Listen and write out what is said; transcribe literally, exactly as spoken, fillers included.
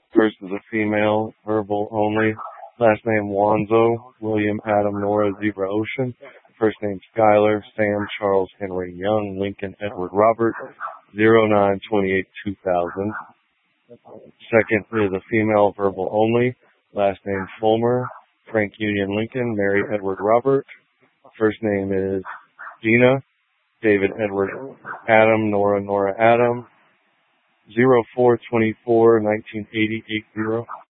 First is a female, verbal only. Last name Wanzo, William Adam Nora Zebra Ocean. First name Skylar, Sam Charles Henry Young, Lincoln Edward Robert, zero nine twenty-eight two thousand. Second is a female, verbal only. Last name Fulmer, Frank Union Lincoln, Mary Edward Robert. First name is Dina, David Edward Adam, Nora Nora Adam, zero four twenty-four nineteen eighty eight zero.